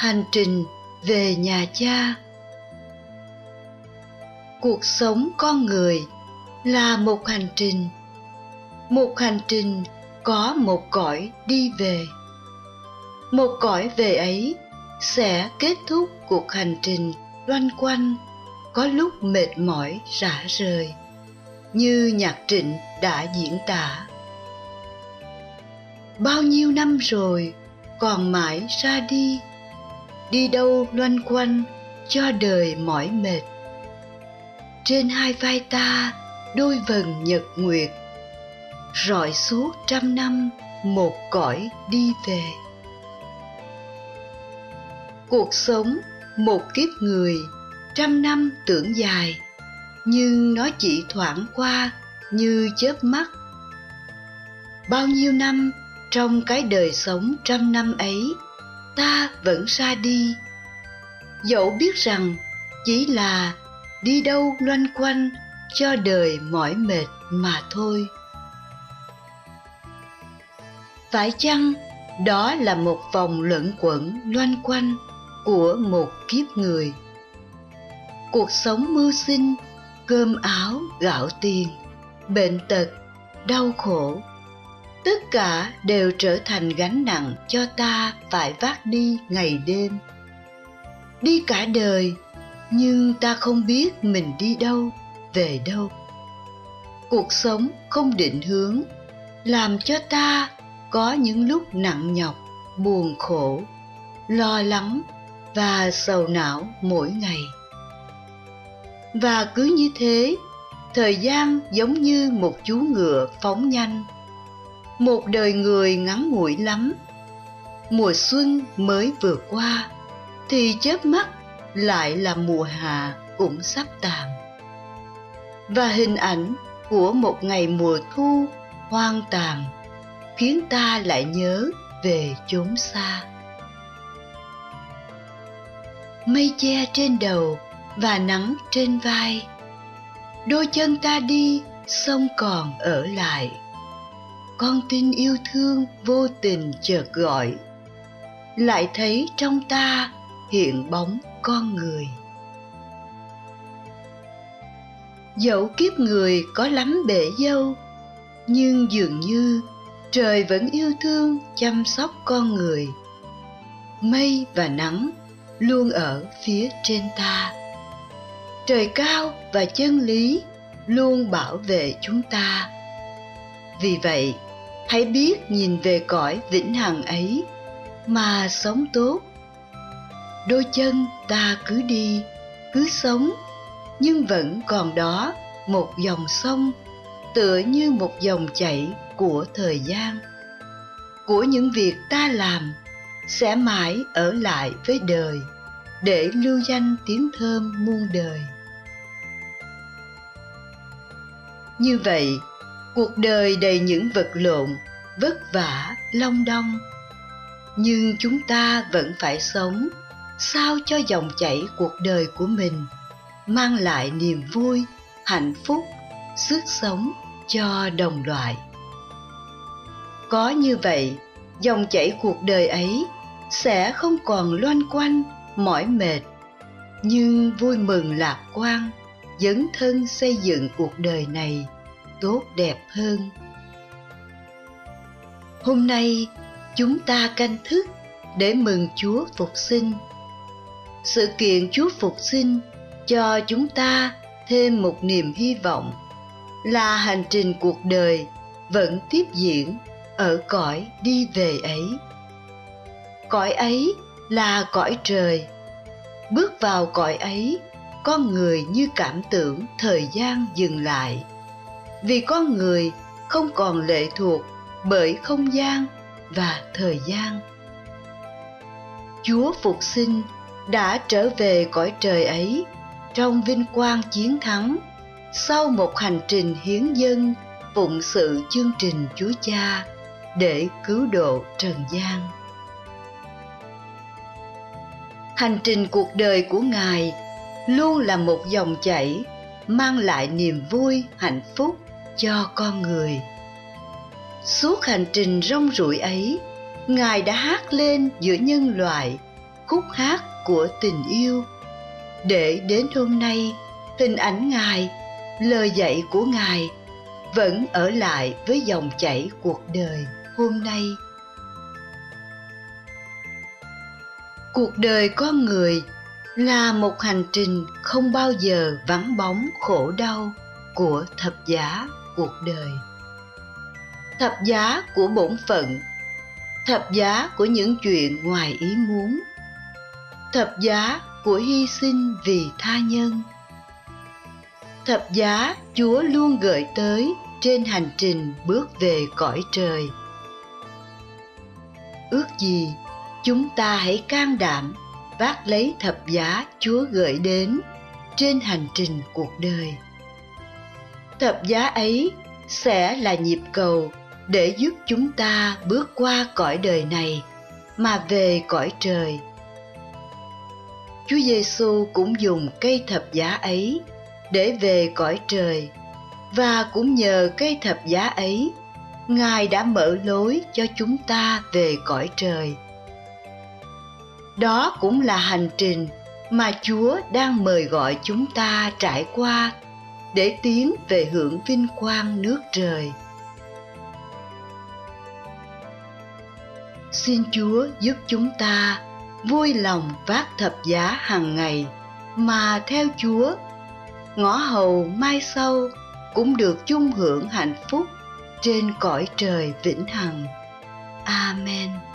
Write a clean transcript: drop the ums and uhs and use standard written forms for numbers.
Hành trình về nhà cha. Cuộc sống con người là một hành trình có một cõi đi về. Một cõi về ấy sẽ kết thúc cuộc hành trình loanh quanh, có lúc mệt mỏi rã rời, như nhạc Trịnh đã diễn tả. Bao nhiêu năm rồi còn mãi ra đi, đi đâu loanh quanh cho đời mỏi mệt. Trên hai vai ta đôi vầng nhật nguyệt, rọi suốt 100 năm một cõi đi về. Cuộc sống một kiếp người, 100 năm tưởng dài, nhưng nó chỉ thoảng qua như chớp mắt. Bao nhiêu năm trong cái đời sống 100 năm ấy, ta vẫn ra đi, dẫu biết rằng chỉ là đi đâu loanh quanh cho đời mỏi mệt mà thôi. Phải chăng đó là một vòng luẩn quẩn loanh quanh của một kiếp người? Cuộc sống mưu sinh, cơm áo gạo tiền, bệnh tật, đau khổ, tất cả đều trở thành gánh nặng cho ta phải vác đi ngày đêm. Đi cả đời, nhưng ta không biết mình đi đâu, về đâu. Cuộc sống không định hướng, làm cho ta có những lúc nặng nhọc, buồn khổ, lo lắng và sầu não mỗi ngày. Và cứ như thế, thời gian giống như một chú ngựa phóng nhanh. Một đời người ngắn ngủi lắm. Mùa xuân mới vừa qua, thì chớp mắt lại là mùa hạ cũng sắp tàn. Và hình ảnh của một ngày mùa thu hoang tàn khiến ta lại nhớ về chốn xa. Mây che trên đầu và nắng trên vai, đôi chân ta đi sông còn ở lại. Con tim yêu thương vô tình chợt gọi, lại thấy trong ta hiện bóng con người. Dẫu kiếp người có lắm bể dâu, nhưng dường như trời vẫn yêu thương chăm sóc con người. Mây và nắng luôn ở phía trên ta. Trời cao và chân lý luôn bảo vệ chúng ta. Vì vậy, hãy biết nhìn về cõi vĩnh hằng ấy mà sống tốt. Đôi chân ta cứ đi, cứ sống, nhưng vẫn còn đó một dòng sông, tựa như một dòng chảy của thời gian, của những việc ta làm sẽ mãi ở lại với đời, để lưu danh tiếng thơm muôn đời. Như vậy, cuộc đời đầy những vật lộn, vất vả, long đong, nhưng chúng ta vẫn phải sống sao cho dòng chảy cuộc đời của mình mang lại niềm vui, hạnh phúc, sức sống cho đồng loại. Có như vậy, dòng chảy cuộc đời ấy sẽ không còn loanh quanh, mỏi mệt, nhưng vui mừng lạc quan, dấn thân xây dựng cuộc đời này tốt đẹp hơn. Hôm nay, chúng ta canh thức để mừng Chúa Phục sinh. Sự kiện Chúa Phục sinh cho chúng ta thêm một niềm hy vọng là hành trình cuộc đời vẫn tiếp diễn ở cõi đi về ấy. Cõi ấy là cõi trời. Bước vào cõi ấy, con người như cảm tưởng thời gian dừng lại, vì con người không còn lệ thuộc bởi không gian và thời gian. Chúa Phục sinh đã trở về cõi trời ấy trong vinh quang chiến thắng, sau một hành trình hiến dâng phụng sự chương trình Chúa Cha để cứu độ trần gian. Hành trình cuộc đời của Ngài luôn là một dòng chảy mang lại niềm vui, hạnh phúc cho con người. Suốt hành trình rong ruổi ấy, Ngài đã hát lên giữa nhân loại khúc hát của tình yêu, để đến hôm nay hình ảnh Ngài, lời dạy của Ngài vẫn ở lại với dòng chảy cuộc đời hôm nay. Cuộc đời con người là một hành trình không bao giờ vắng bóng khổ đau của thập giá cuộc đời. Thập giá của bổn phận, thập giá của những chuyện ngoài ý muốn, thập giá của hy sinh vì tha nhân. Thập giá Chúa luôn gợi tới trên hành trình bước về cõi trời. Ước gì chúng ta hãy can đảm vác lấy thập giá Chúa gợi đến trên hành trình cuộc đời. Thập giá ấy sẽ là nhịp cầu để giúp chúng ta bước qua cõi đời này mà về cõi trời. Chúa Giêsu cũng dùng cây thập giá ấy để về cõi trời, và cũng nhờ cây thập giá ấy, Ngài đã mở lối cho chúng ta về cõi trời. Đó cũng là hành trình mà Chúa đang mời gọi chúng ta trải qua để tiến về hưởng vinh quang nước trời. Xin Chúa giúp chúng ta vui lòng vác thập giá hàng ngày mà theo Chúa, ngõ hầu mai sau cũng được chung hưởng hạnh phúc trên cõi trời vĩnh hằng. Amen.